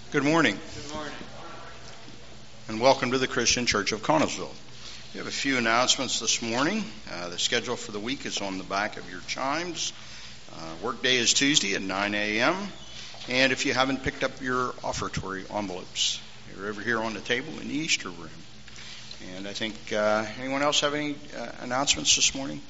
Good morning. Good morning. And welcome to the Christian Church of Connellsville. We have a few announcements this morning. The schedule for the week is on the back of your chimes. Workday is Tuesday at 9 a.m. And if you haven't picked up your offertory envelopes, they're over here on the table in the Easter room. And I think, anyone else have any announcements this morning?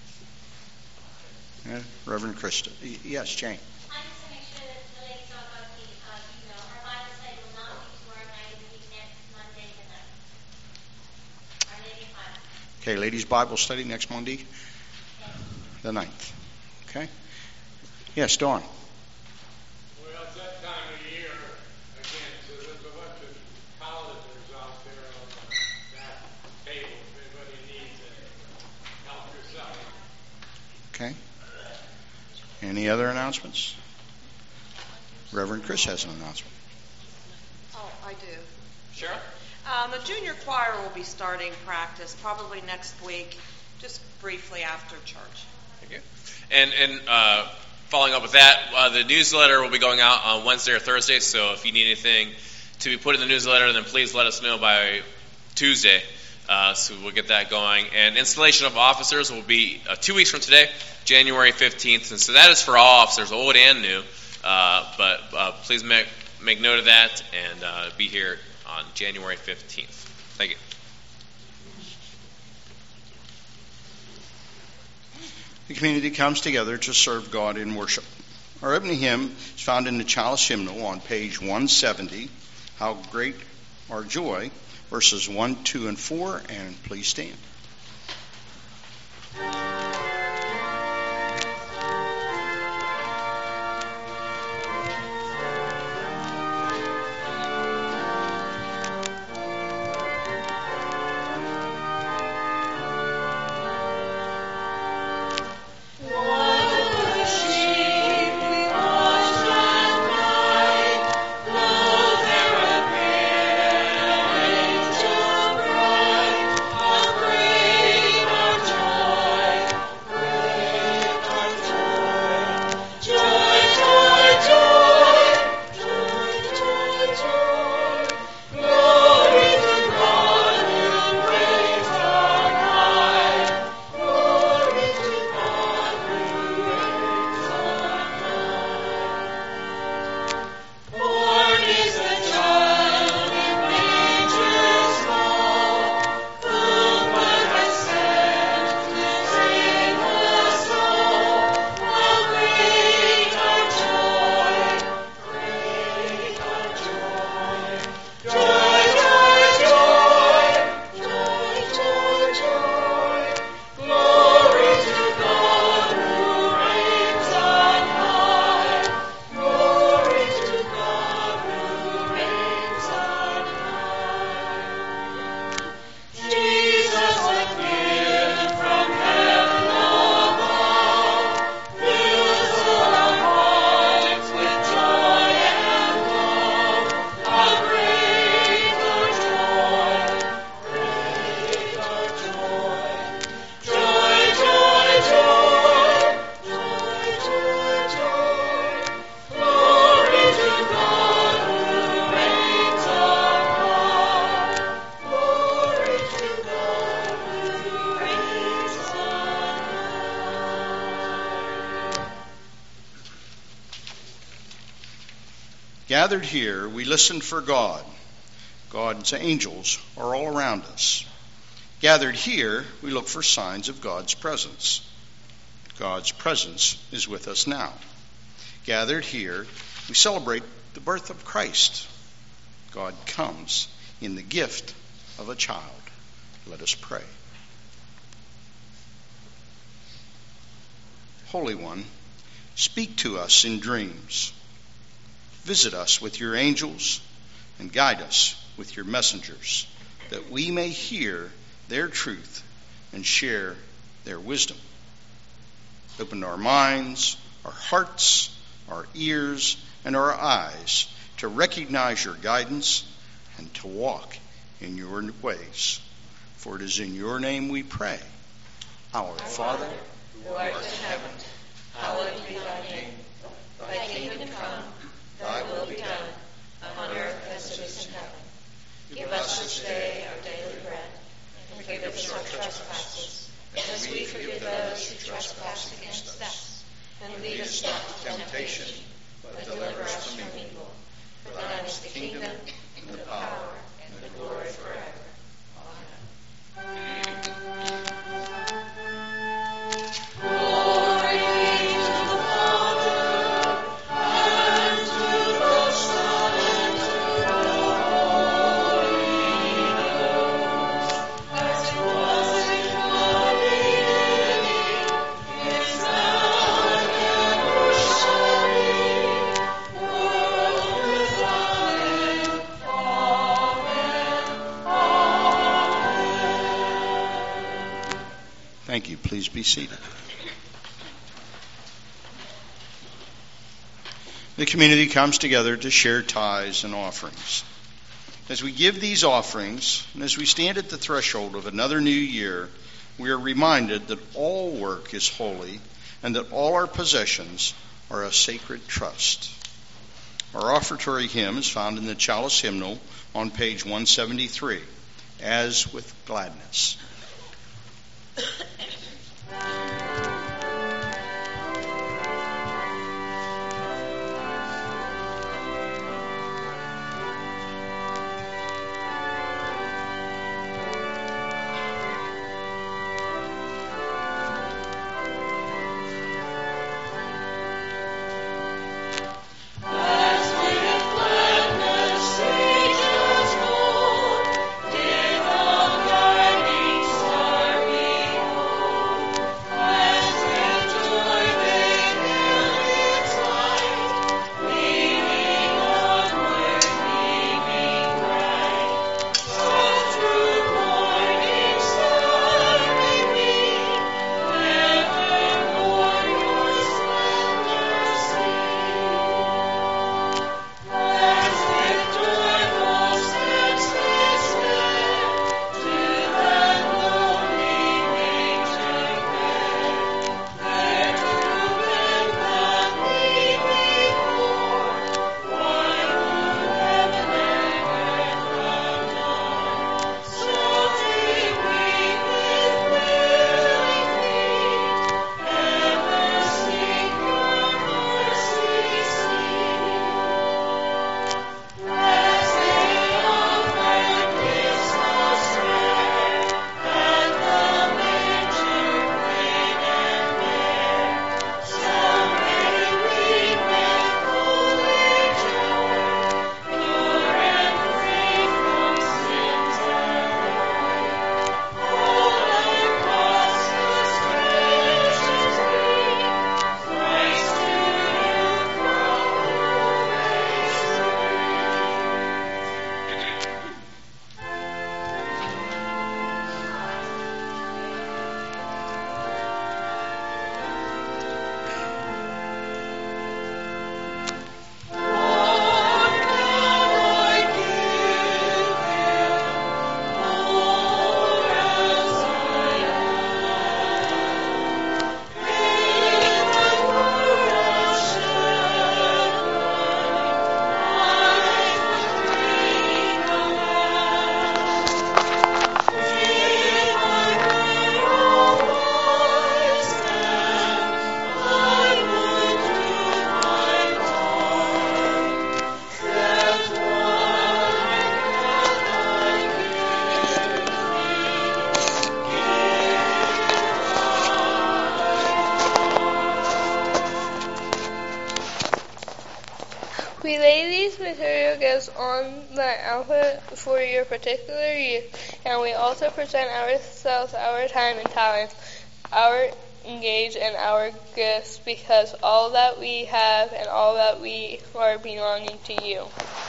Reverend Krista. Yes, Jane. I just to make sure that the ladies all got the email. Our Bible study will not be tomorrow night. It will be next Monday the 9th. Our Lady Bible. Okay, ladies' Bible study next Monday, Yes. the 9th. Okay. Yes, Dawn. Well, it's that time of year again, so there's a bunch of collegers out there on that table. If anybody needs it, help yourself. Okay. Any other announcements? Reverend Chris has an announcement. Oh, I do. Sure. The junior choir will be starting practice probably next week, just briefly after church. Thank you. And following up with that, the newsletter will be going out on Wednesday or Thursday, so if you need anything to be put in the newsletter, then please let us know by Tuesday, so we'll get that going. And installation of officers will be 2 weeks from today, January 15th, and so that is for all officers, old and new, but please make note of that and be here on January 15th. Thank you. The community comes together to serve God in worship. Our opening hymn is found in the Chalice Hymnal on page 170, How Great Our Joy, verses 1, 2, and 4, and please stand. Gathered here, we listen for God. God's angels are all around us. Gathered here, we look for signs of God's presence. God's presence is with us now. Gathered here, we celebrate the birth of Christ. God comes in the gift of a child. Let us pray. Holy One, speak to us in dreams. Visit us with your angels and guide us with your messengers, that we may hear their truth and share their wisdom. Open our minds, our hearts, our ears, and our eyes to recognize your guidance and to walk in your ways. For it is in your name we pray. Our Father, who art in heaven, hallowed be thy name. Thy kingdom come, thy will be done, on earth Give us this day our daily bread, and forgive us our trespasses, as we forgive those who trespass against us. And lead us not into temptation, but deliver us from evil. For thine is the kingdom, and the power, and the glory forever. Amen. Thank you. Please be seated. The community comes together to share tithes and offerings. As we give these offerings, and as we stand at the threshold of another new year, we are reminded that all work is holy and that all our possessions are a sacred trust. Our offertory hymn is found in the Chalice Hymnal on page 173, As with Gladness. We lay these material gifts on the altar for your particular use, and we also present ourselves, our time and talents, our engage and our gifts, because all that we have and all that we are belonging to you.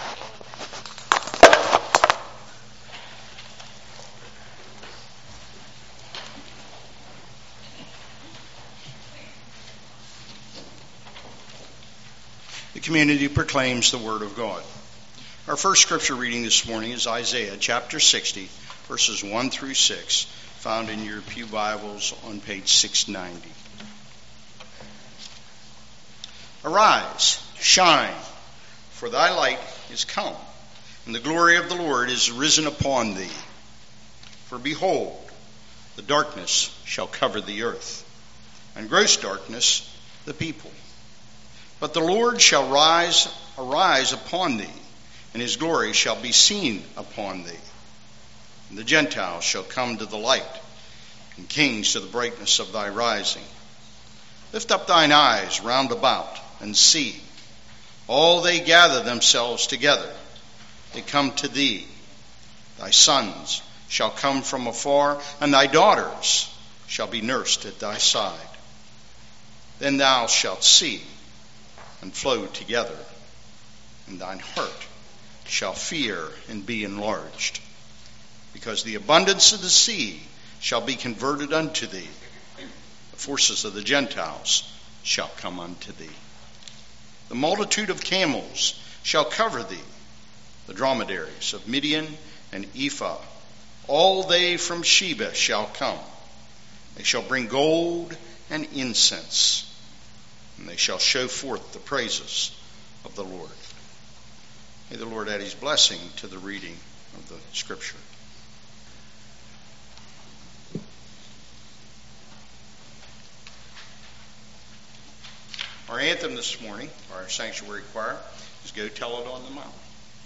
The community proclaims the Word of God. Our first scripture reading this morning is Isaiah chapter 60, verses 1 through 6, found in your pew Bibles on page 690. Arise, shine, for thy light is come, and the glory of the Lord is risen upon thee. For behold, the darkness shall cover the earth, and gross darkness the people. But the Lord shall arise upon thee, and his glory shall be seen upon thee. And the Gentiles shall come to the light, and kings to the brightness of thy rising. Lift up thine eyes round about, and see. All they gather themselves together. They come to thee. Thy sons shall come from afar, and thy daughters shall be nursed at thy side. Then thou shalt see, and flow together, and thine heart shall fear and be enlarged, because the abundance of the sea shall be converted unto thee. The forces of the Gentiles shall come unto thee. The multitude of camels shall cover thee, the dromedaries of Midian and Ephah. All they from Sheba shall come. They shall bring gold and incense, and they shall show forth the praises of the Lord. May the Lord add his blessing to the reading of the Scripture. Our anthem this morning, our sanctuary choir, is Go Tell It on the Mount.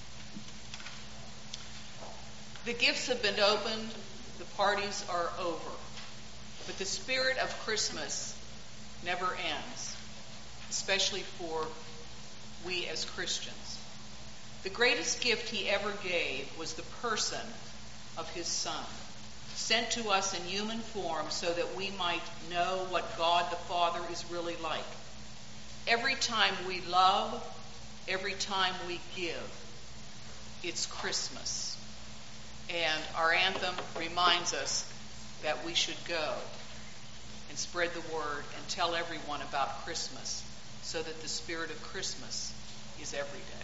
The gifts have been opened, the parties are over, but the spirit of Christmas never ends, especially for we as Christians. The greatest gift he ever gave was the person of his Son, sent to us in human form so that we might know what God the Father is really like. Every time we love, every time we give, it's Christmas. And our anthem reminds us that we should go and spread the word and tell everyone about Christmas so that the spirit of Christmas is every day.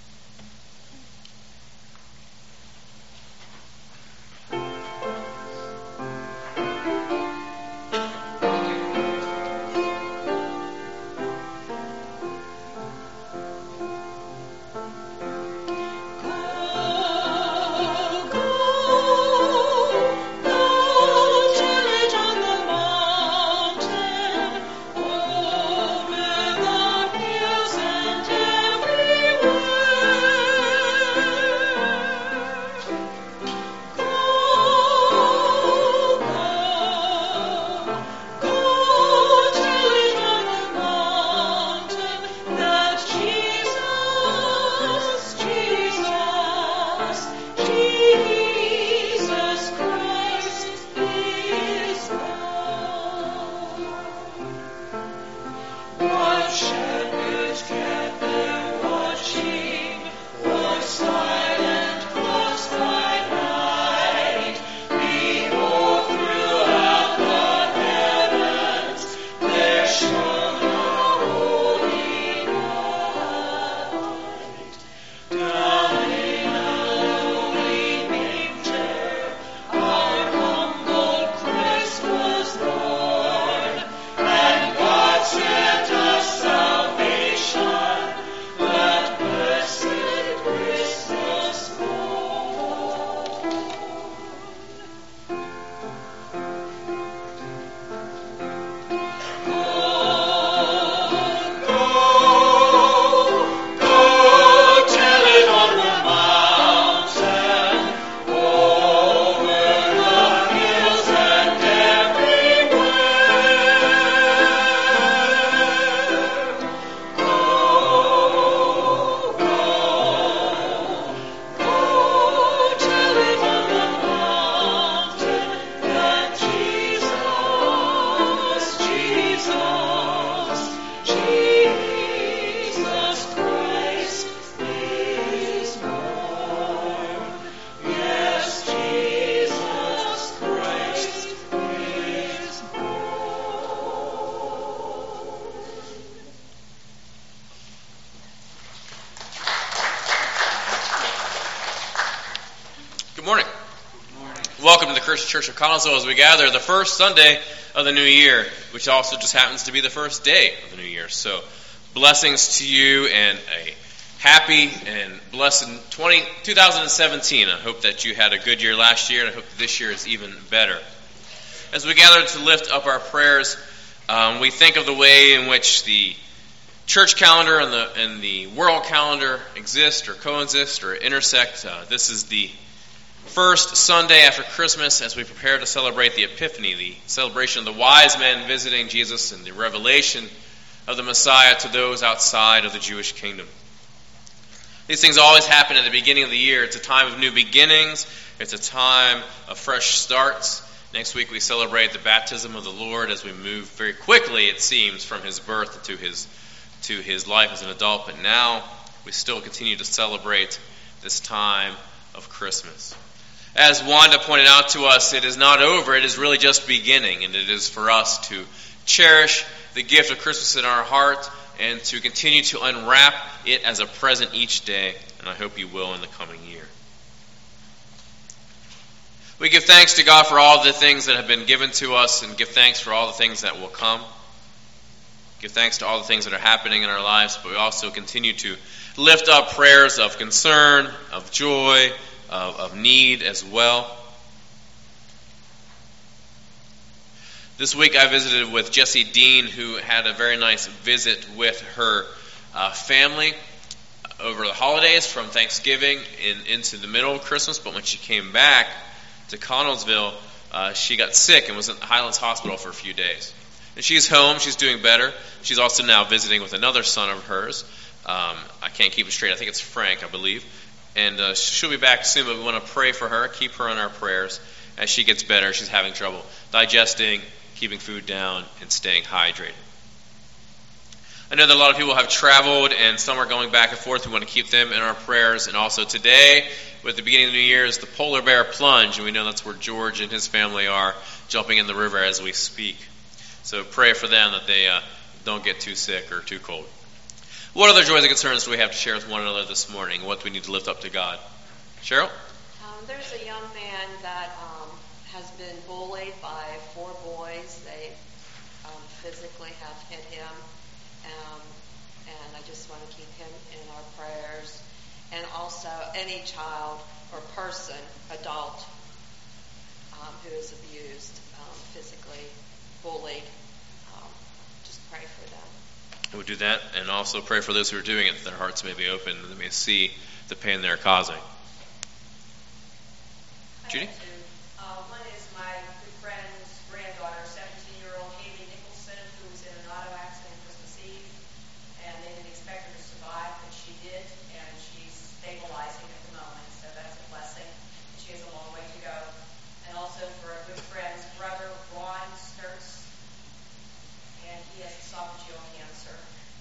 Welcome to the Christian Church of Connellsville as we gather the first Sunday of the new year, which also just happens to be the first day of the new year. So blessings to you and a happy and blessed 2017. I hope that you had a good year last year, and I hope that this year is even better. As we gather to lift up our prayers, we think of the way in which the church calendar and the world calendar exist or coexist or intersect. This is the first Sunday after Christmas as we prepare to celebrate the Epiphany, the celebration of the wise men visiting Jesus and the revelation of the Messiah to those outside of the Jewish kingdom. These things always happen at the beginning of the year. It's a time of new beginnings. It's a time of fresh starts. Next week we celebrate the baptism of the Lord as we move very quickly, it seems, from his birth to his life as an adult. But now we still continue to celebrate this time of Christmas. As Wanda pointed out to us, it is not over. It is really just beginning, and it is for us to cherish the gift of Christmas in our heart and to continue to unwrap it as a present each day, and I hope you will in the coming year. We give thanks to God for all the things that have been given to us, and give thanks for all the things that will come. Give thanks to all the things that are happening in our lives, but we also continue to lift up prayers of concern, of joy, of need as well. This week I visited with Jessie Dean, who had a very nice visit with her family over the holidays from Thanksgiving into the middle of Christmas. But when she came back to Connellsville, she got sick and was in Highlands Hospital for a few days. And she's home. She's doing better. She's also now visiting with another son of hers. I can't keep it straight. I think it's Frank, I believe. And she'll be back soon, but we want to pray for her, keep her in our prayers as she gets better. She's having trouble digesting, keeping food down, and staying hydrated. I know that a lot of people have traveled, and some are going back and forth. We want to keep them in our prayers. And also today, with the beginning of the new year, is the Polar Bear Plunge, and we know that's where George and his family are jumping in the river as we speak. So pray for them that they don't get too sick or too cold. What other joys and concerns do we have to share with one another this morning? What do we need to lift up to God? Cheryl? There's a young man that has been bullied by 4 boys. They physically have hit him. And I just want to keep him in our prayers. And also any child or person, adult, who is abused, physically bullied, just pray for them. We'll do that, and also pray for those who are doing it, that their hearts may be open and they may see the pain they're causing. Judy? One is my good friend's granddaughter, 17-year-old Haley Nicholson, who was in an auto accident Christmas Eve, and they didn't expect her to survive, but she did, and she's stabilizing at the moment, so that's a blessing. And she has a long way to go. And also for a good friend's brother, Ron Sturts, and he has esophageal cancer.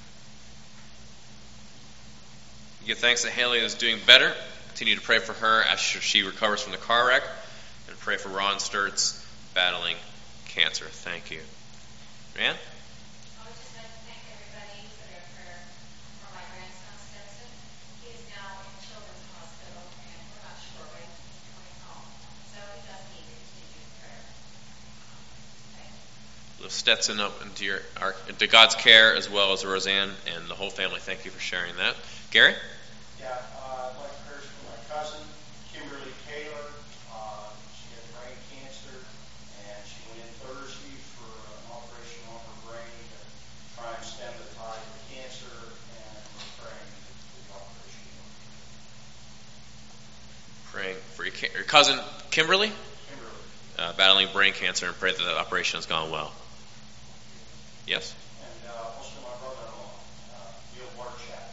Give thanks that Haley is doing better. Continue to pray for her as she recovers from the car wreck. And pray for Ron Sturts battling cancer. Thank you. Ann? I would just like to thank everybody for their prayer for my grandson, Stetson. He is now in Children's Hospital, and we're not sure when he's coming home. So he does need continued prayer. Thank you. Lift Stetson up into God's care, as well as Roseanne and the whole family. Thank you for sharing that. Gary? Yeah, I'd like prayers for my cousin, Kimberly Taylor. She had brain cancer, and she went in Thursday for an operation on her brain to try and stem the tide of the cancer, and we're praying for the operation. Praying for your cousin, Kimberly? Kimberly. Battling brain cancer, and pray that that operation has gone well. Yes? And also my brother-in-law, Neil Barchak.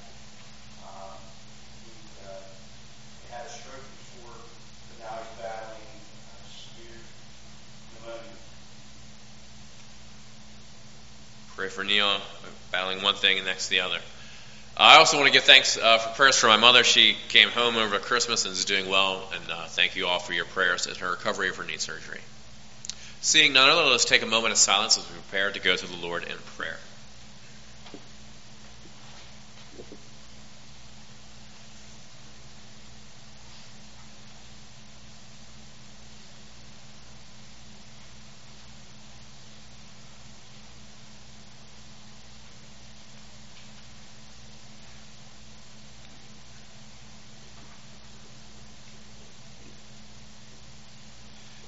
He had a stroke before, but now he's battling severe pneumonia. Pray for Neil, battling one thing and next the other. I also want to give thanks for prayers for my mother. She came home over Christmas and is doing well, and thank you all for your prayers in her recovery of her knee surgery. Seeing none other, let's take a moment of silence as we prepare to go to the Lord in prayer.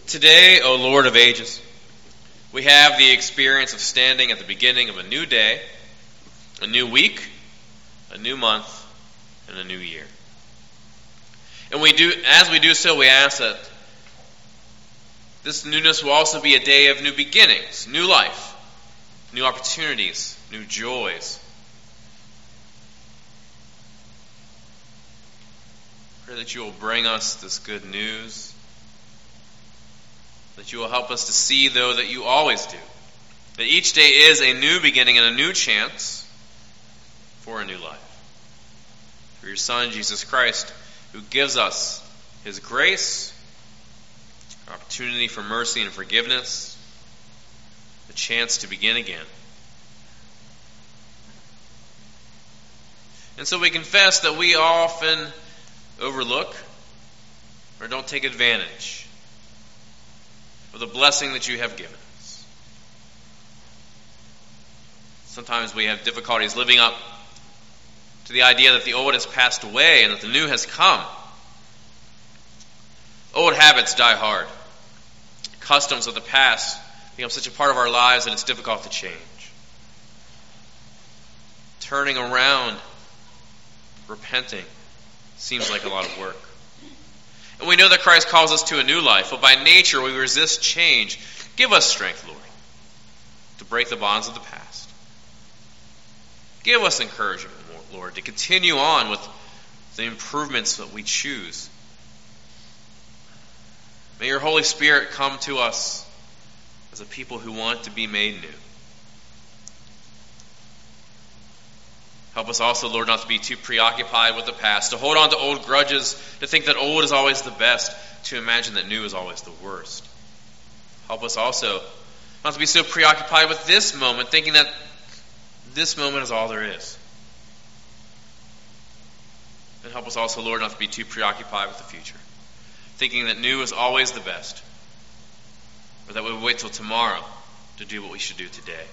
Today, O Lord of ages, we have the experience of standing at the beginning of a new day, a new week, a new month, and a new year. And as we do so, we ask that this newness will also be a day of new beginnings, new life, new opportunities, new joys. Pray that you will bring us this good news, that you will help us to see, though, that you always do, that each day is a new beginning and a new chance for a new life. Through your Son, Jesus Christ, who gives us his grace, opportunity for mercy and forgiveness, the chance to begin again. And so we confess that we often overlook or don't take advantage of the blessing that you have given us. Sometimes we have difficulties living up to the idea that the old has passed away and that the new has come. Old habits die hard. Customs of the past become such a part of our lives that it's difficult to change. Turning around, repenting, seems like a lot of work. And we know that Christ calls us to a new life, but by nature we resist change. Give us strength, Lord, to break the bonds of the past. Give us encouragement, Lord, to continue on with the improvements that we choose. May your Holy Spirit come to us as a people who want to be made new. Help us also, Lord, not to be too preoccupied with the past, to hold on to old grudges, to think that old is always the best, to imagine that new is always the worst. Help us also not to be so preoccupied with this moment, thinking that this moment is all there is. And help us also, Lord, not to be too preoccupied with the future, thinking that new is always the best, or that we will wait till tomorrow to do what we should do today.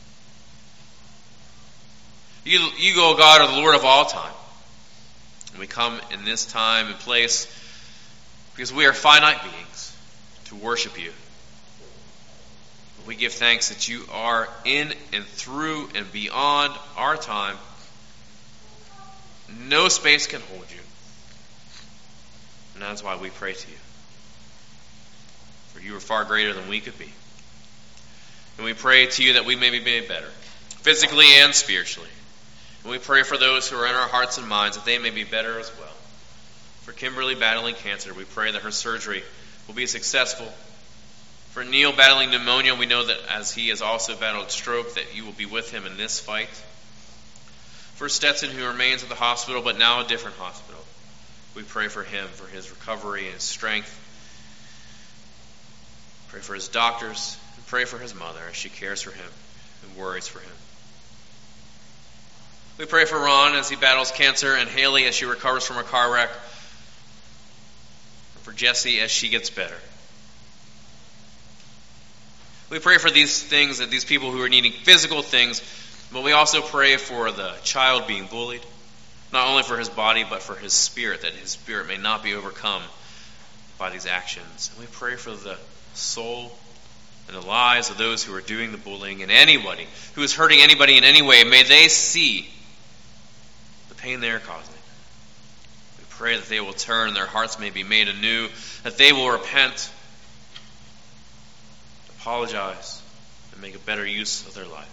You, O God, are the Lord of all time. And we come in this time and place because we are finite beings to worship you. We give thanks that you are in and through and beyond our time. No space can hold you. And that's why we pray to you. For you are far greater than we could be. And we pray to you that we may be made better, physically and spiritually. And we pray for those who are in our hearts and minds that they may be better as well. For Kimberly battling cancer, we pray that her surgery will be successful. For Neil battling pneumonia, we know that as he has also battled stroke, that you will be with him in this fight. For Stetson, who remains at the hospital, but now a different hospital, we pray for him, for his recovery and his strength. Pray for his doctors, and pray for his mother as she cares for him and worries for him. We pray for Ron as he battles cancer, and Haley as she recovers from a car wreck, and for Jessie as she gets better. We pray for these things, that these people who are needing physical things, but we also pray for the child being bullied, not only for his body, but for his spirit, that his spirit may not be overcome by these actions. And we pray for the soul and the lives of those who are doing the bullying, and anybody who is hurting anybody in any way. May they see the pain they are causing. We pray that they will turn and their hearts may be made anew, that they will repent, apologize, and make a better use of their life.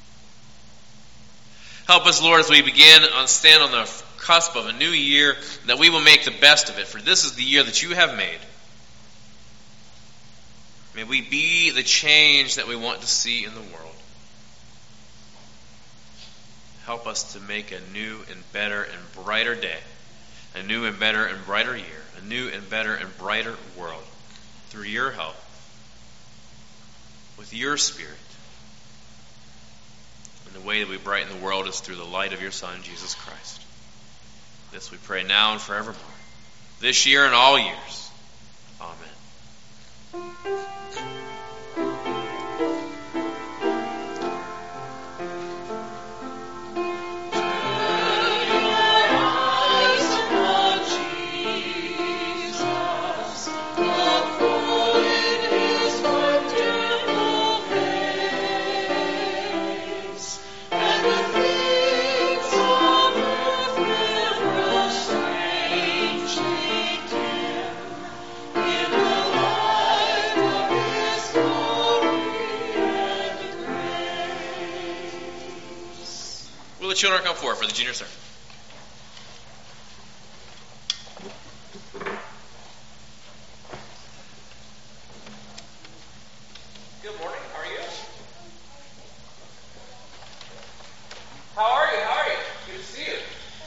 Help us, Lord, as we stand on the cusp of a new year, that we will make the best of it, for this is the year that you have made. May we be the change that we want to see in the world. Help us to make a new and better and brighter day, a new and better and brighter year, a new and better and brighter world, through your help, with your Spirit. And the way that we brighten the world is through the light of your Son, Jesus Christ. This we pray now and forevermore, this year and all years. Amen. Jesus, the children come forward for the junior sermon. Good morning. How are you? How are you? Good to see you.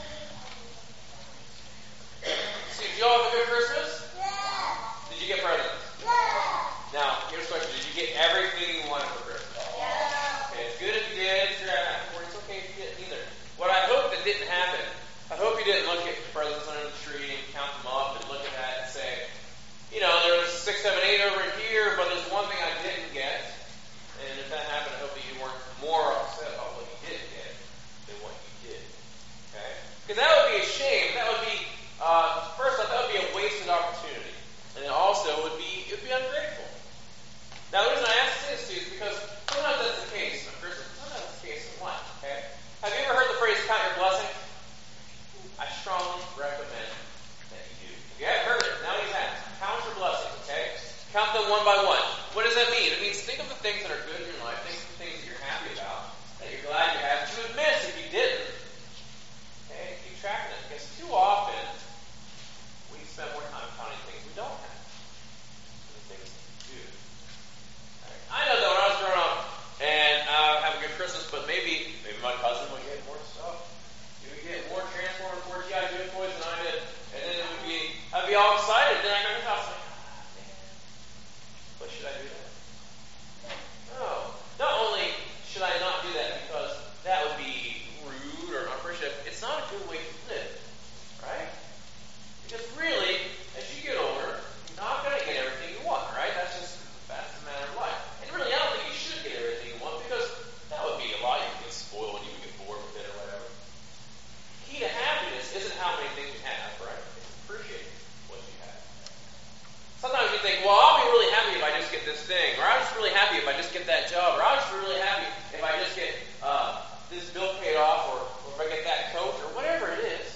Did you all have a good Christmas? Yeah. Did you get presents? Yeah. Now, here's the question. Did you get everything you wanted for Christmas? Yeah. Okay, it's good if you did. It's okay if you didn't either. What I hope that didn't happen, I hope you didn't look at presents under the tree and count them up and look at that and say, there was 6, 7, 8 over here, but there's one thing I didn't get. And if that happened, I hope that you weren't more upset about what you didn't get than what you did. Okay? Because that would be a shame. That would be, first off, that would be a wasted opportunity. And it also would be ungrateful. Now, the reason I ask this to you is because sometimes that's the case in Christmas. Sometimes that's the case in life. Okay? Have you ever heard the phrase, count your blessings? I strongly recommend that you do. If you haven't heard it, now you have. Count your blessings, okay? Count them one by one. What does that mean? It means think of the things that are good in your life. Think of the things that you're happy about, that you're glad you have, that you would miss if you didn't. Okay? Keep track of it. Because too often, we spend more time counting things we don't have than the things that we do. Right? I know that when I was growing up, and have a good Christmas, but maybe my cousin would get more stuff. He would get more Transformers, more G.I. Joe toys than I did. And then I'd be all excited. Then I go to his house like, man, what should I do that? No. Not only should I not do that because that would be rude or unappreciative, it's not a good way to live. Right? Because really, as you get older, you're not going to get everything you want, right? That's the matter of life. And really, I don't think you should get everything you want because that would be a lot. You would get spoiled, you would get bored with it or whatever. Key to happiness isn't how many things you have, right? It's appreciating what you have. Sometimes you think, well, I'll be really happy if I just get this thing, or I'm just really happy if I just get that job, or I'm just really happy if I just get this bill paid off, or if I get that coat, or whatever it is.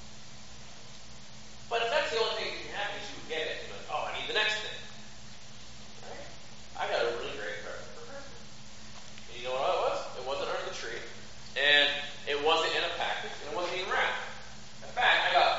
But if that's the only thing that you have, you would get it. You're like, oh, I need the next thing. Right? I got a really great present for Christmas. And you know what it was? It wasn't under the tree. And it wasn't in a package. And it wasn't even wrapped. In fact, I got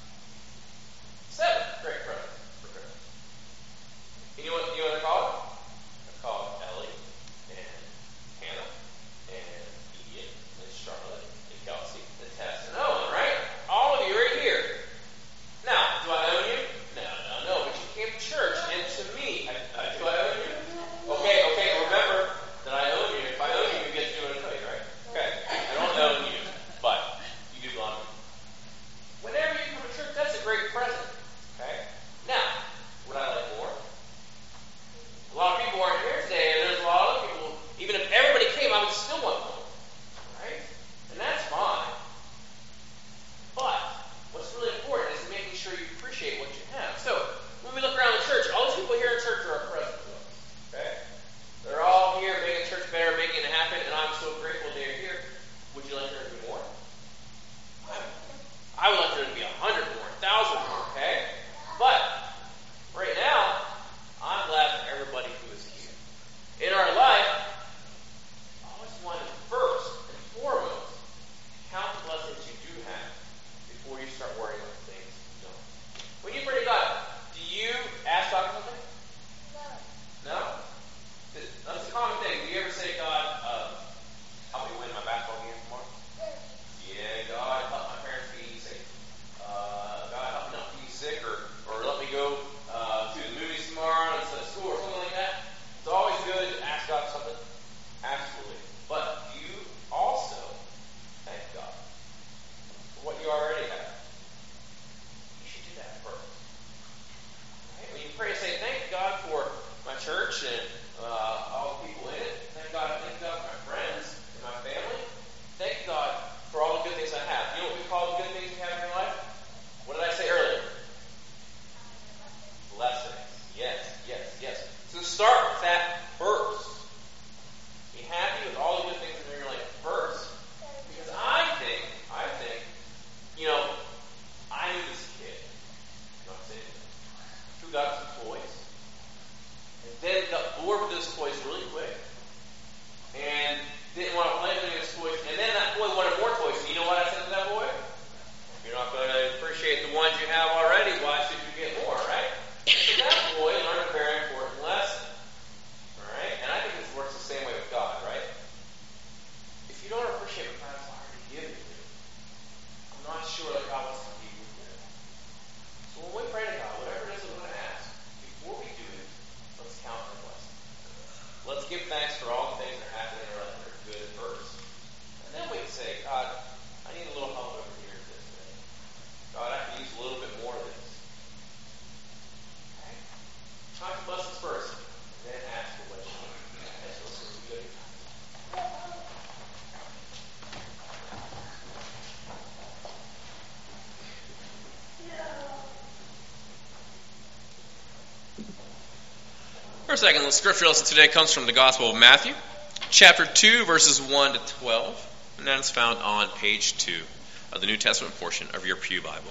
7 great presents for Christmas. And you know what I call it? I call it Ellie and Hannah and Ian and Charlotte and Kelsey and Tess and Owen, right? All of you right here. Now, do I own you? No. But you came to church, and to me, do I own you? Okay. Remember that I own you. If I own you, you get to do what I tell you, right? Okay. I don't own you, but you do belong to me. Whenever you come to church, that's a great present. Okay. Now, would I like more? A lot of people aren't here today, and there's a lot of other people. Even if everybody came, I would still want more. Right? And that's fine. But what's really important is making sure you appreciate what you have. So, when we look around the church, all these people here in church are a present to us. Okay? They're all here making church better, making it happen, and I'm so grateful they're here. Would you like there to be more? I would like there to be 100 more, 1,000 more, okay? But, right now, I'm glad for everybody who is here. In our life, I always want to first and foremost count the blessings you do have before you start worrying about the things you don't. When you pray to God, do you ask God for something? No? That's a common thing. Do you ever say to God, help me win my basketball game tomorrow? Yeah, God, help my parents be safe. God, help me not be sick, or let me go to the movies tomorrow instead of school, or something like that. It's always good to ask God something. Absolutely. But you also thank God for what you already have. You should do that first. Right? When you pray, say, thank God for my church and all the people in it. Thank God for my friends and my family. Thank God for all the good things I have. You know what we call the good things you have in your life? What did I say earlier? Blessings. Yes. So start with that first. Be happy with all the good things in your life first. Because I think, I knew this kid, who got some toys, and then got bored with those toys really quick, and didn't want to play with any of his toys, and then that boy wanted more toys. you have already, why should you get more, right? So that boy learned a very important lesson. All right? And I think this works the same way with God, right? If you don't appreciate what God's already given you, I'm not sure that God wants to be with you. So when we pray to God, whatever it is we're going to ask, before we do it, let's count our blessings. Let's give thanks for all the things that are happening in our life that are good first. And then we can say, God, I need a little help over here this day. God, I can use a little bit more of this. Okay? Count your blessings first, and then ask for what you need. That's what's going to be good. Our second scripture lesson today comes from the Gospel of Matthew, chapter 2, verses 1 to 12, and that is found on page 2 of the New Testament portion of your Pew Bible.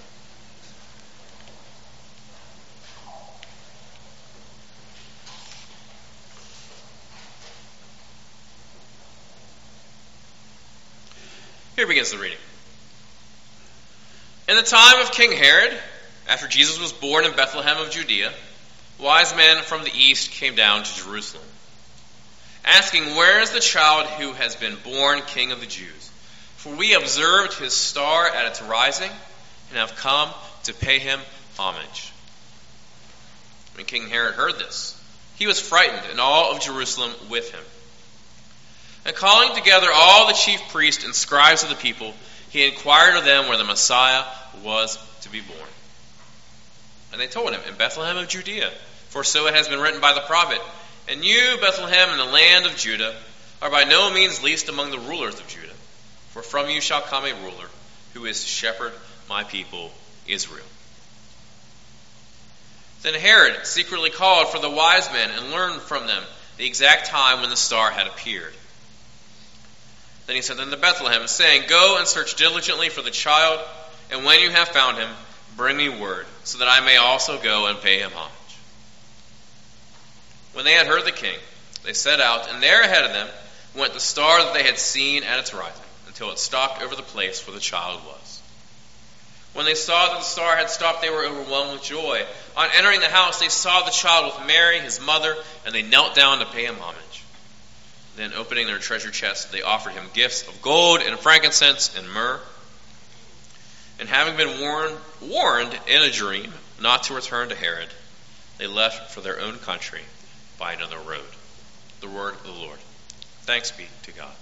Here begins the reading. In the time of King Herod, after Jesus was born in Bethlehem of Judea, wise men from the east came down to Jerusalem, asking, "Where is the child who has been born King of the Jews? For we observed his star at its rising and have come to pay him homage." When King Herod heard this, he was frightened, and all of Jerusalem with him. And calling together all the chief priests and scribes of the people, he inquired of them where the Messiah was to be born. And they told him, "In Bethlehem of Judea, for so it has been written by the prophet, and you, Bethlehem, in the land of Judah, are by no means least among the rulers of Judah. For from you shall come a ruler, who is to shepherd my people Israel." Then Herod secretly called for the wise men and learned from them the exact time when the star had appeared. Then he sent them to Bethlehem, saying, "Go and search diligently for the child, and when you have found him, bring me word, so that I may also go and pay him homage." When they had heard the king, they set out, and there ahead of them went the star that they had seen at its rising, until it stopped over the place where the child was. When they saw that the star had stopped, they were overwhelmed with joy. On entering the house, they saw the child with Mary, his mother, and they knelt down to pay him homage. Then, opening their treasure chest, they offered him gifts of gold and frankincense and myrrh. And having been warned in a dream not to return to Herod, they left for their own country by another road. The word of the Lord. Thanks be to God.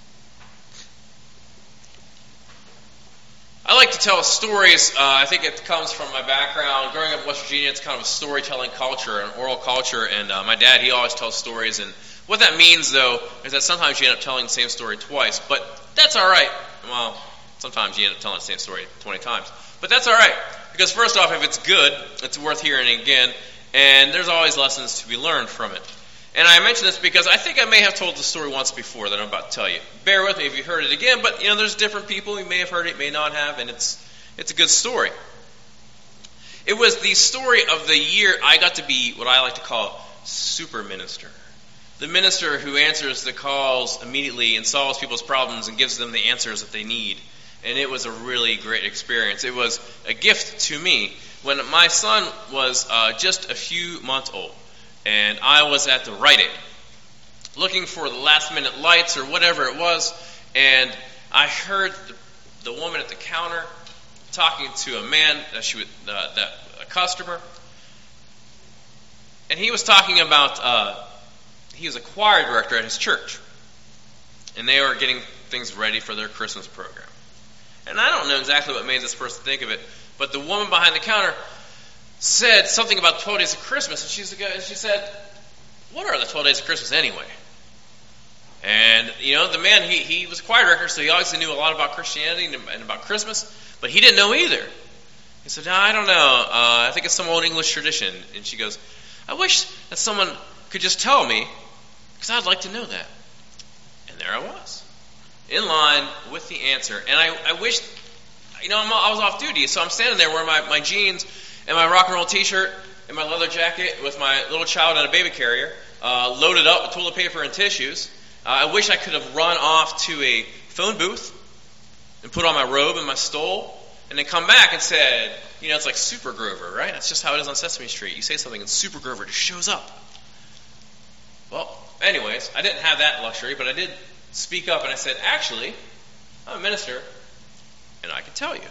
I like to tell stories. I think it comes from my background. Growing up in West Virginia, it's kind of a storytelling culture, an oral culture. And my dad, he always tells stories. And what that means, though, is that sometimes you end up telling the same story twice. But that's all right. Well, sometimes you end up telling the same story 20 times. But that's all right. Because first off, if it's good, it's worth hearing again. And there's always lessons to be learned from it. And I mention this because I think I may have told the story once before that I'm about to tell you. Bear with me if you heard it again, but there's different people. You may have heard it, may not have, and it's a good story. It was the story of the year I got to be what I like to call super minister. The minister who answers the calls immediately and solves people's problems and gives them the answers that they need. And it was a really great experience. It was a gift to me when my son was just a few months old. And I was at the Rite Aid looking for the last minute lights or whatever it was. And I heard the woman at the counter talking to a man, a customer. And he was talking about, he was a choir director at his church. And they were getting things ready for their Christmas program. And I don't know exactly what made this person think of it, but the woman behind the counter said something about 12 days of Christmas, and she said, "What are the 12 days of Christmas anyway?" And, the man, he was a choir director, so he obviously knew a lot about Christianity and about Christmas, but he didn't know either. He said, "No, I don't know. I think it's some old English tradition." And she goes, "I wish that someone could just tell me, because I'd like to know that." And there I was, in line with the answer. And I wished, I was off duty, so I'm standing there wearing my jeans and my rock and roll t-shirt and my leather jacket with my little child in a baby carrier, loaded up with toilet paper and tissues. I wish I could have run off to a phone booth and put on my robe and my stole and then come back and said, it's like Super Grover, right? That's just how it is on Sesame Street. You say something and Super Grover just shows up. Well, anyways, I didn't have that luxury, but I did speak up and I said, actually, I'm a minister, and I can tell you.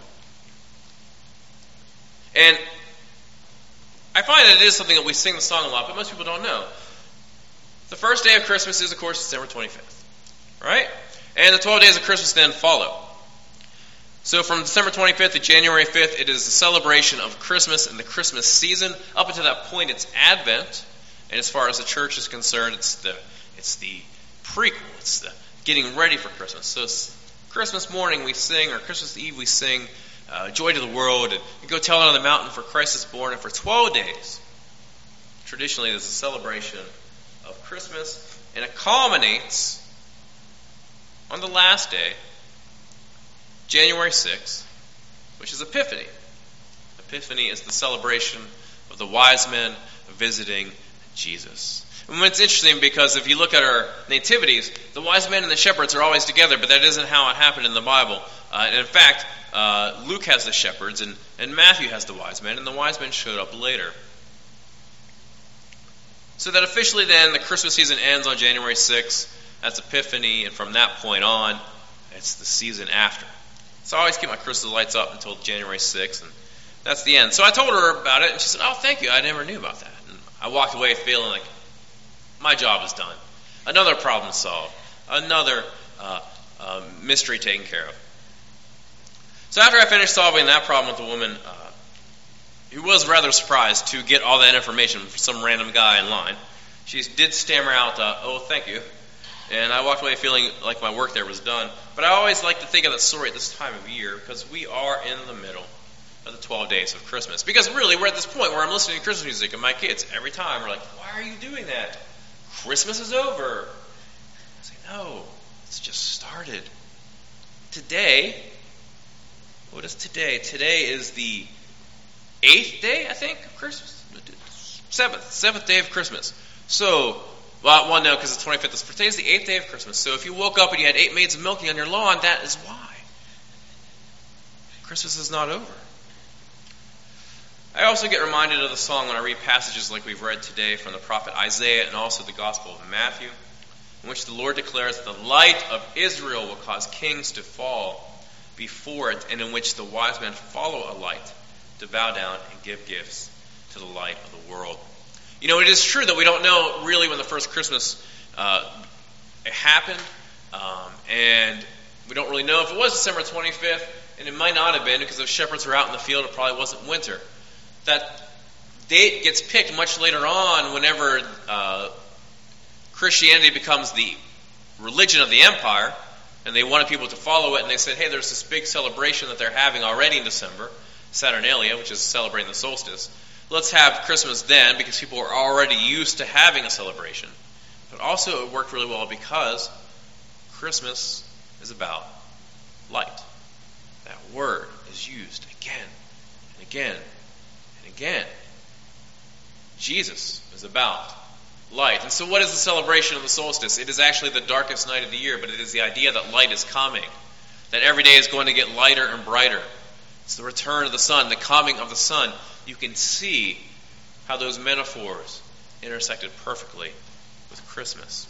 And I find that it is something that we sing the song a lot, but most people don't know. The first day of Christmas is, of course, December 25th, right? And the 12 days of Christmas then follow. So from December 25th to January 5th, it is the celebration of Christmas and the Christmas season. Up until that point, it's Advent. And as far as the church is concerned, it's the prequel. It's the getting ready for Christmas. So Christmas morning we sing, or Christmas Eve we sing, Joy to the World, and go tell it on the mountain, for Christ is born. And for 12 days, traditionally, there's a celebration of Christmas, and it culminates on the last day, January 6th, which is Epiphany. Epiphany is the celebration of the wise men visiting Jesus. And it's interesting because if you look at our nativities, the wise men and the shepherds are always together, but that isn't how it happened in the Bible. And in fact, Luke has the shepherds, and Matthew has the wise men, and the wise men showed up later. So that officially then, the Christmas season ends on January 6th. That's Epiphany, and from that point on, it's the season after. So I always keep my Christmas lights up until January 6th, and that's the end. So I told her about it, and she said, "Oh, thank you, I never knew about that." And I walked away feeling like my job is done. Another problem solved. Another mystery taken care of. So after I finished solving that problem with the woman, who was rather surprised to get all that information from some random guy in line, she did stammer out, "Oh, thank you." And I walked away feeling like my work there was done. But I always like to think of that story at this time of year, because we are in the middle of the 12 days of Christmas. Because really, we're at this point where I'm listening to Christmas music, and my kids, every time, are like, "Why are you doing that? Christmas is over." I say, "No, it's just started." Today, what is today? Today is the 8th day, I think, of Christmas? 7th day of Christmas. So, well, no, because the 25th today is the 8th day of Christmas. So if you woke up and you had 8 maids of milking on your lawn, that is why. Christmas is not over. I also get reminded of the song when I read passages like we've read today from the prophet Isaiah and also the Gospel of Matthew, in which the Lord declares that the light of Israel will cause kings to fall before it, and in which the wise men follow a light to bow down and give gifts to the light of the world. It is true that we don't know really when the first Christmas happened, and we don't really know if it was December 25th, and it might not have been, because if shepherds were out in the field, it probably wasn't winter. That date gets picked much later on whenever Christianity becomes the religion of the empire, and they wanted people to follow it, and they said, hey, there's this big celebration that they're having already in December, Saturnalia, which is celebrating the solstice. Let's have Christmas then, because people are already used to having a celebration. But also it worked really well because Christmas is about light. That word is used again and again and again. Jesus is about light. And so what is the celebration of the solstice? It is actually the darkest night of the year, but it is the idea that light is coming, that every day is going to get lighter and brighter. It's the return of the sun, the coming of the sun. You can see how those metaphors intersected perfectly with Christmas.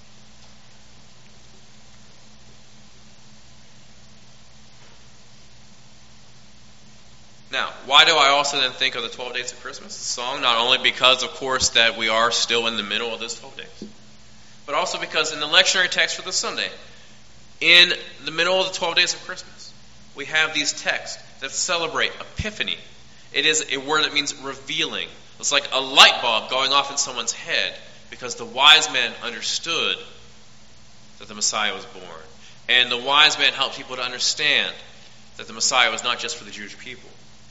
Now, why do I also then think of the 12 days of Christmas, the song? Not only because, of course, that we are still in the middle of those 12 days, but also because in the lectionary text for this Sunday, in the middle of the 12 days of Christmas, we have these texts that celebrate Epiphany. It is a word that means revealing. It's like a light bulb going off in someone's head because the wise men understood that the Messiah was born. And the wise men helped people to understand that the Messiah was not just for the Jewish people.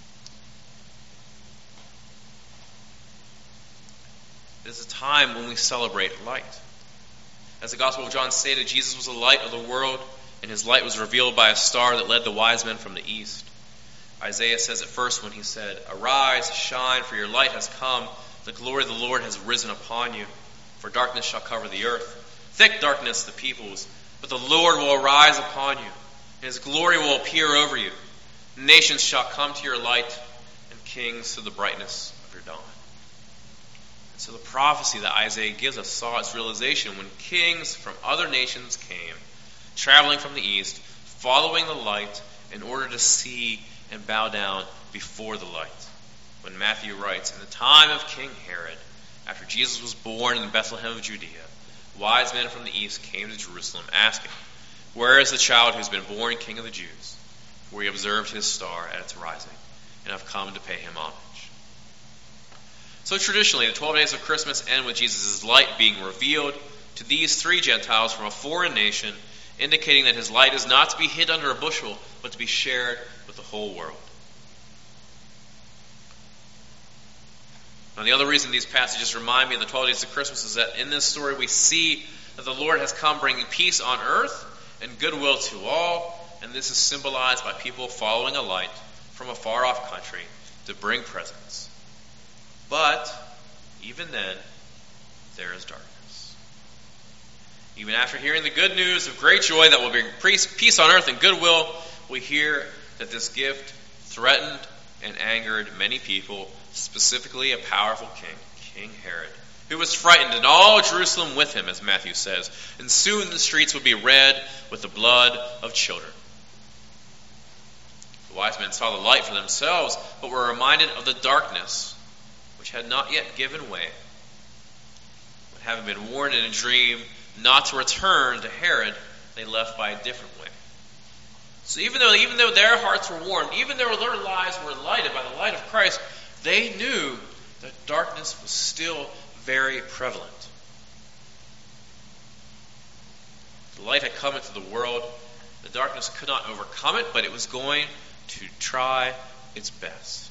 It is a time when we celebrate light. As the Gospel of John stated, Jesus was the light of the world, and his light was revealed by a star that led the wise men from the east. Isaiah says it first when he said, "Arise, shine, for your light has come. The glory of the Lord has risen upon you. For darkness shall cover the earth, thick darkness the peoples. But the Lord will arise upon you, and his glory will appear over you. Nations shall come to your light, and kings to the brightness of your dawn. And so the prophecy that Isaiah gives us saw its realization when kings from other nations came, traveling from the east, following the light in order to see and bow down before the light. When Matthew writes, in the time of King Herod, after Jesus was born in Bethlehem of Judea, wise men from the east came to Jerusalem asking, where is the child who's been born King of the Jews? For we observed his star at its rising, and have come to pay him homage. So traditionally, the 12 days of Christmas end with Jesus' light being revealed to these three Gentiles from a foreign nation, indicating that his light is not to be hid under a bushel, but to be shared with the whole world. Now, the other reason these passages remind me of the 12 days of Christmas is that in this story we see that the Lord has come bringing peace on earth and goodwill to all, and this is symbolized by people following a light from a far-off country to bring presents. But, even then, there is darkness. Even after hearing the good news of great joy that will bring peace on earth and goodwill, we hear that this gift threatened and angered many people, specifically a powerful king, King Herod, who was frightened, and all Jerusalem with him, as Matthew says. And soon the streets would be red with the blood of children. The wise men saw the light for themselves, but were reminded of the darkness, which had not yet given way. But having been warned in a dream not to return to Herod, they left by a different way. So even though their hearts were warmed, even though their lives were lighted by the light of Christ, they knew that darkness was still very prevalent. The light had come into the world. The darkness could not overcome it, but it was going to try its best.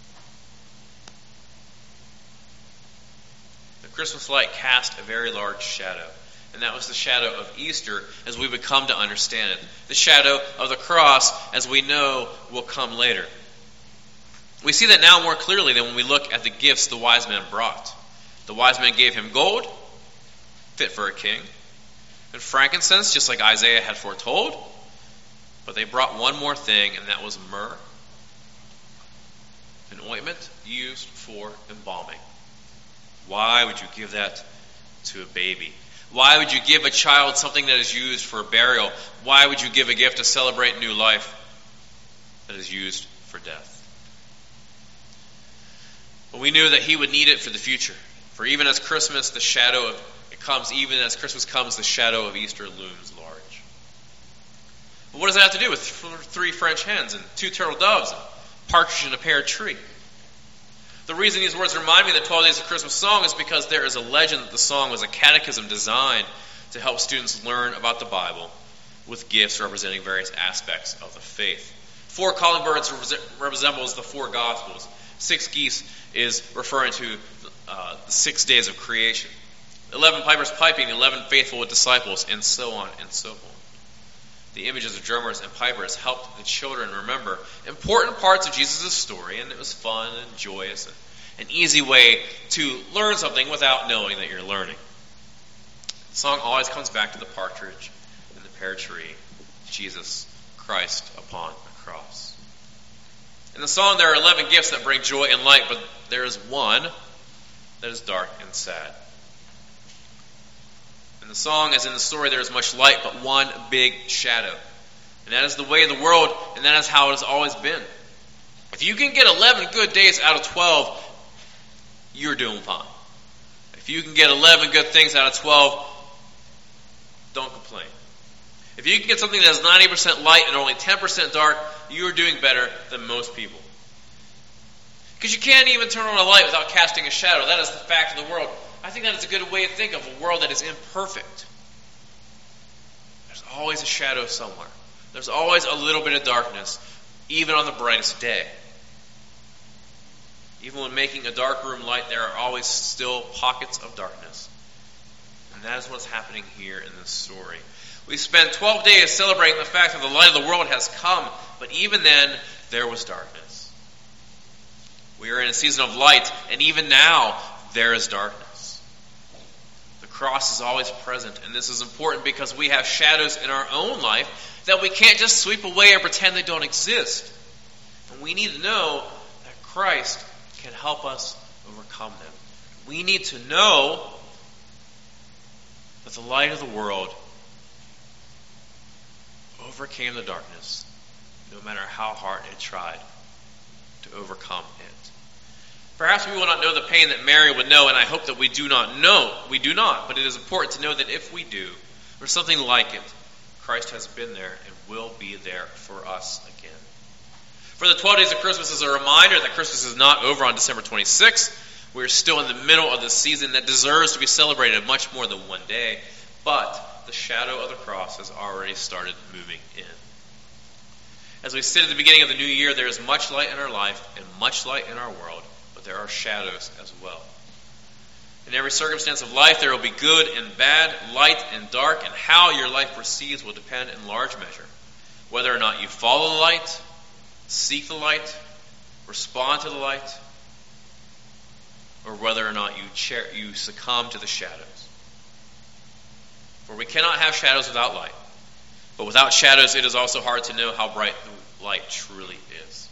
The Christmas light cast a very large shadow, and that was the shadow of Easter as we would come to understand it. The shadow of the cross, as we know, will come later. We see that now more clearly than when we look at the gifts the wise men brought. The wise men gave him gold, fit for a king, and frankincense, just like Isaiah had foretold. But they brought one more thing, and that was myrrh, an ointment used for embalming. Why would you give that to a baby? Why would you give a child something that is used for burial? Why would you give a gift to celebrate new life that is used for death? But we knew that he would need it for the future. For even as Christmas, the shadow of Easter looms large. But what does that have to do with 3 French hens and 2 turtle doves and a partridge in a pear tree? The reason these words remind me of the 12 Days of Christmas song is because there is a legend that the song was a catechism designed to help students learn about the Bible with gifts representing various aspects of the faith. 4 calling birds resembles the 4 Gospels. 6 geese is referring to the 6 days of creation. 11 pipers piping, 11 faithful disciples, and so on and so forth. The images of drummers and pipers helped the children remember important parts of Jesus' story, and it was fun and joyous and an easy way to learn something without knowing that you're learning. The song always comes back to the partridge and the pear tree, Jesus Christ upon the cross. In the song, there are 11 gifts that bring joy and light, but there is one that is dark and sad. In the song, as in the story, there is much light, but one big shadow. And that is the way of the world, and that is how it has always been. If you can get 11 good days out of 12, you're doing fine. If you can get 11 good things out of 12, don't complain. If you can get something that is 90% light and only 10% dark, you are doing better than most people. Because you can't even turn on a light without casting a shadow. That is the fact of the world. I think that is a good way to think of a world that is imperfect. There's always a shadow somewhere. There's always a little bit of darkness, even on the brightest day. Even when making a dark room light, there are always still pockets of darkness. And that is what's happening here in this story. We spent 12 days celebrating the fact that the light of the world has come, but even then, there was darkness. We are in a season of light, and even now, there is darkness. The cross is always present, and this is important because we have shadows in our own life that we can't just sweep away or pretend they don't exist. we need to know that Christ can help us overcome them. We need to know that the light of the world overcame the darkness, no matter how hard it tried to overcome it. Perhaps we will not know the pain that Mary would know, and I hope that we do not know. We do not, but it is important to know that if we do, or something like it, Christ has been there and will be there for us again. For the 12 days of Christmas is a reminder that Christmas is not over on December 26th. We are still in the middle of the season that deserves to be celebrated much more than one day, but the shadow of the cross has already started moving in. As we sit at the beginning of the new year, there is much light in our life and much light in our world, but there are shadows as well. In every circumstance of life, there will be good and bad, light and dark, and how your life proceeds will depend in large measure whether or not you follow the light, seek the light, respond to the light, or whether or not you succumb to the shadows. For we cannot have shadows without light, but without shadows it is also hard to know how bright the light truly is.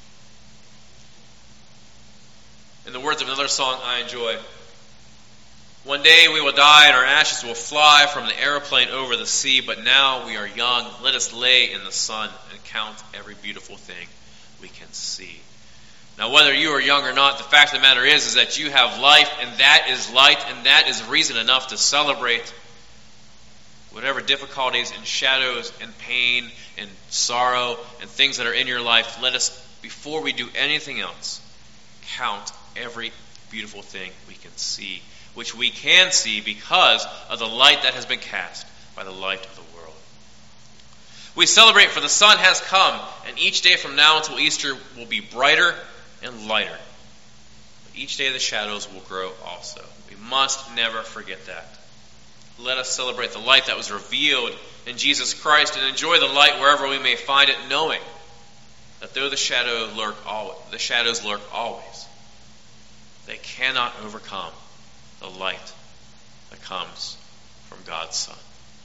In the words of another song I enjoy, one day we will die and our ashes will fly from the aeroplane over the sea, but now we are young. Let us lay in the sun and count every beautiful thing we can see. Now, whether you are young or not, the fact of the matter is that you have life, and that is light, and that is reason enough to celebrate whatever difficulties and shadows and pain and sorrow and things that are in your life. Let us, before we do anything else, count every beautiful thing we can see, which we can see because of the light that has been cast by the light of the world. We celebrate for the sun has come, and each day from now until Easter will be brighter and lighter. But each day the shadows will grow also. We must never forget that. Let us celebrate the light that was revealed in Jesus Christ and enjoy the light wherever we may find it, knowing that though the shadows lurk always, they cannot overcome the light that comes from God's Son.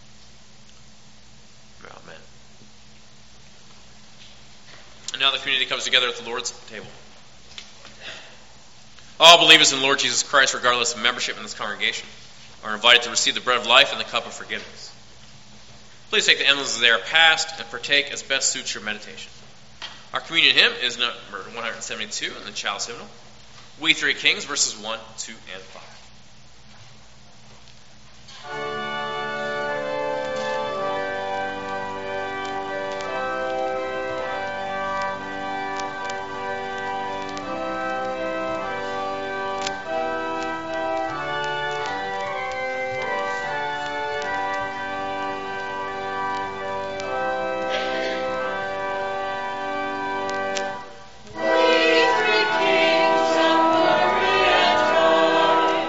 Amen. And now the community comes together at the Lord's table. All believers in the Lord Jesus Christ, regardless of membership in this congregation, are invited to receive the bread of life and the cup of forgiveness. Please take the emblems as they are passed and partake as best suits your meditation. Our communion hymn is number 172 in the Child's Hymnal. We Three Kings, verses 1, 2, and 5. We three kings of glory and joy,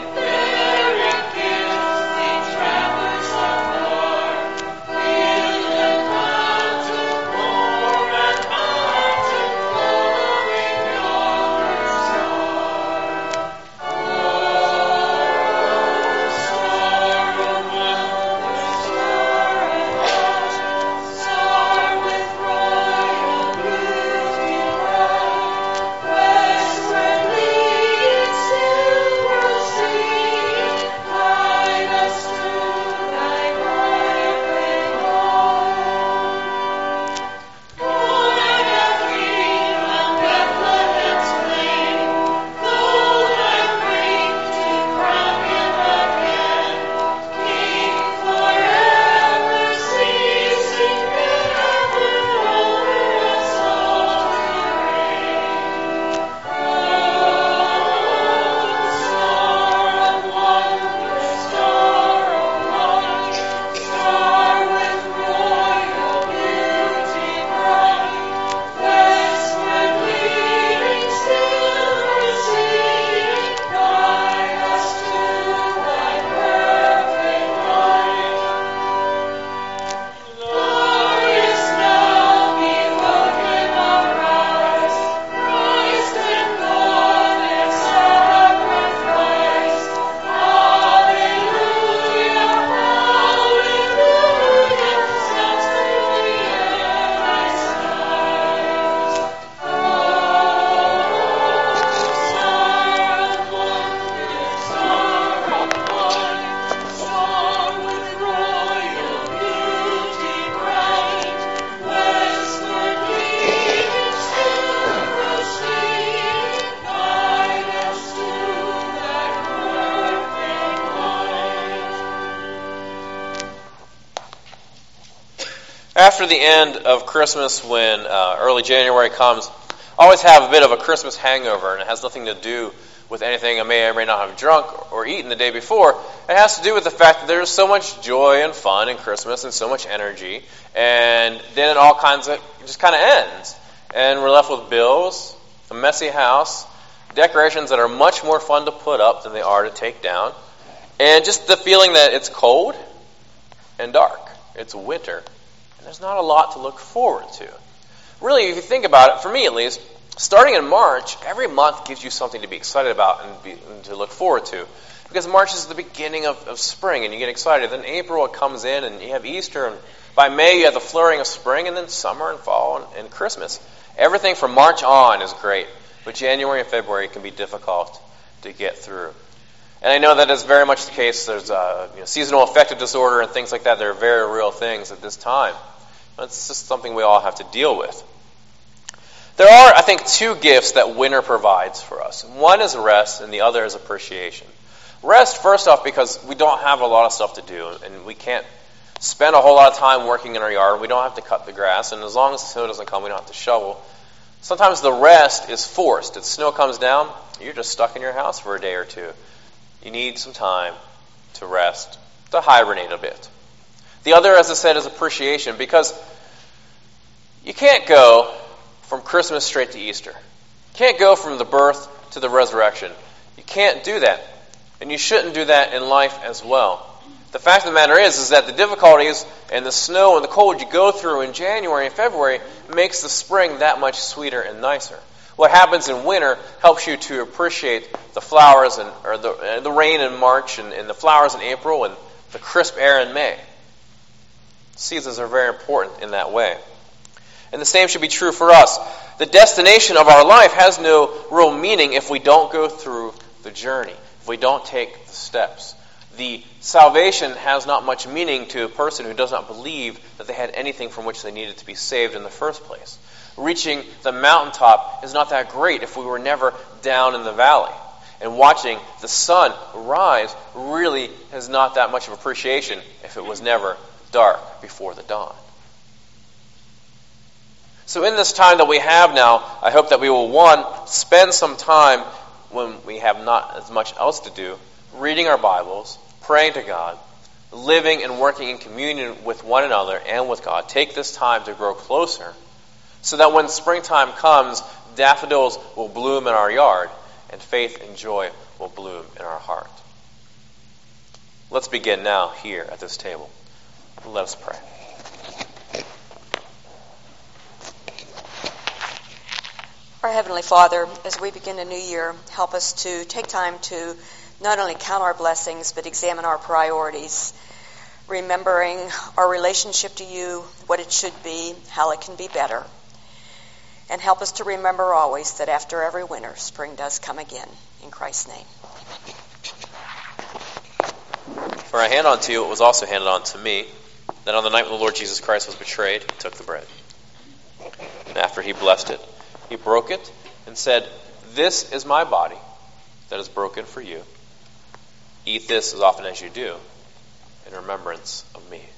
After the end of Christmas, when early January comes, I always have a bit of a Christmas hangover, and it has nothing to do with anything I may or may not have drunk or eaten the day before. It has to do with the fact that there's so much joy and fun in Christmas and so much energy, and then it all just kind of ends. And we're left with bills, a messy house, decorations that are much more fun to put up than they are to take down, and just the feeling that it's cold and dark. It's winter, and there's not a lot to look forward to. Really, if you think about it, for me at least, starting in March, every month gives you something to be excited about and to look forward to. Because March is the beginning of spring, and you get excited. Then April, it comes in, and you have Easter, and by May, you have the flurrying of spring, and then summer and fall and Christmas. Everything from March on is great, but January and February can be difficult to get through. And I know that is very much the case. There's seasonal affective disorder and things like that. They're very real things at this time. It's just something we all have to deal with. There are, I think, two gifts that winter provides for us. One is rest, and the other is appreciation. Rest, first off, because we don't have a lot of stuff to do, and we can't spend a whole lot of time working in our yard. We don't have to cut the grass, and as long as the snow doesn't come, we don't have to shovel. Sometimes the rest is forced. If snow comes down, you're just stuck in your house for a day or two. You need some time to rest, to hibernate a bit. The other, as I said, is appreciation, because you can't go from Christmas straight to Easter. You can't go from the birth to the resurrection. You can't do that. And you shouldn't do that in life as well. The fact of the matter is that the difficulties and the snow and the cold you go through in January and February makes the spring that much sweeter and nicer. What happens in winter helps you to appreciate the flowers or the rain in March and the flowers in April and the crisp air in May. Seasons are very important in that way. And the same should be true for us. The destination of our life has no real meaning if we don't go through the journey, if we don't take the steps. The salvation has not much meaning to a person who does not believe that they had anything from which they needed to be saved in the first place. Reaching the mountaintop is not that great if we were never down in the valley. And watching the sun rise really has not that much of appreciation if it was never dark before the dawn. So in this time that we have now, I hope that we will, one, spend some time when we have not as much else to do, reading our Bibles, praying to God, living and working in communion with one another and with God. Take this time to grow closer so that when springtime comes, daffodils will bloom in our yard and faith and joy will bloom in our heart. Let's begin now here at this table. Let us pray. Our Heavenly Father, as we begin a new year, help us to take time to not only count our blessings, but examine our priorities, remembering our relationship to you, what it should be, how it can be better. And help us to remember always that after every winter, spring does come again. In Christ's name. For I hand on to you, it was also handed on to me, that on the night when the Lord Jesus Christ was betrayed, he took the bread. And after he blessed it, he broke it and said, "This is my body that is broken for you. Eat this as often as you do in remembrance of me."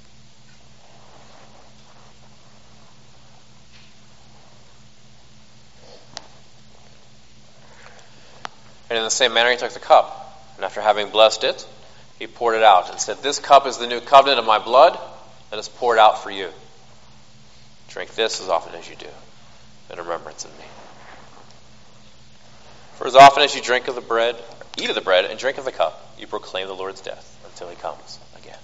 And in the same manner he took the cup, and after having blessed it, he poured it out and said, "This cup is the new covenant of my blood that is poured out for you. Drink this as often as you do in remembrance of me." For as often as you drink of the bread, eat of the bread, and drink of the cup, you proclaim the Lord's death until he comes again.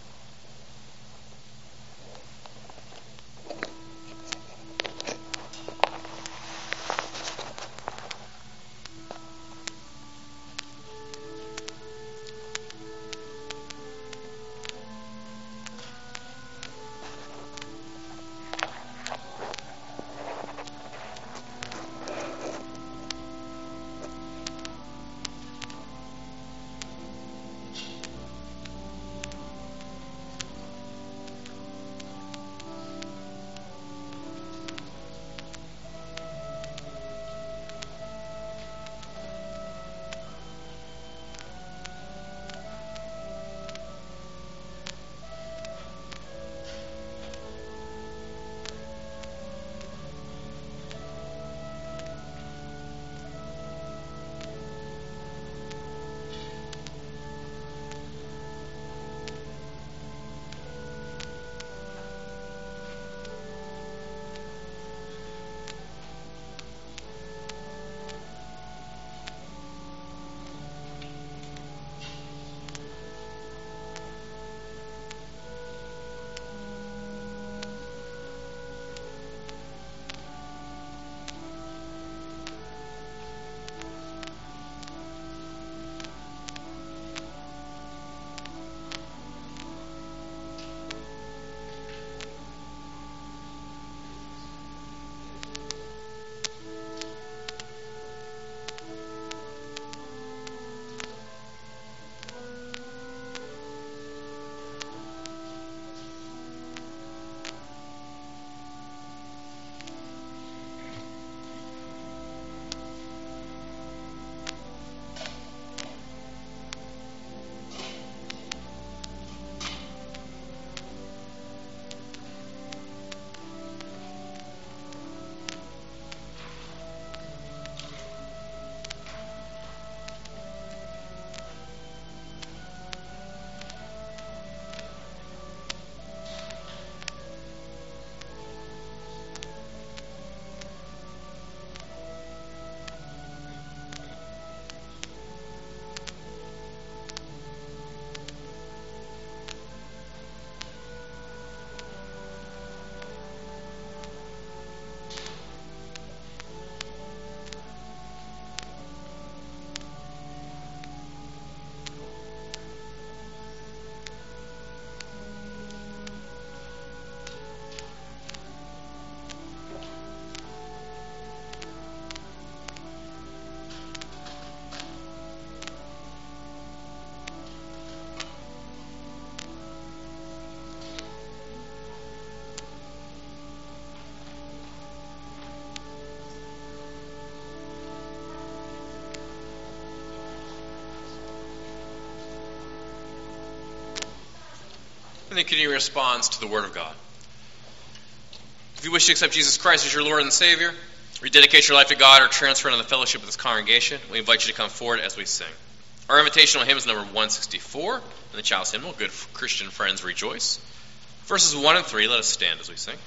and then continue response to the Word of God. If you wish to accept Jesus Christ as your Lord and Savior, rededicate your life to God, or transfer into the fellowship of this congregation, we invite you to come forward as we sing. Our invitational hymn is number 164 in the Child's Hymnal, Good Christian Friends Rejoice. Verses 1 and 3, let us stand as we sing.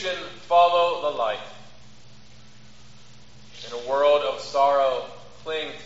Follow the light. In a world of sorrow, cling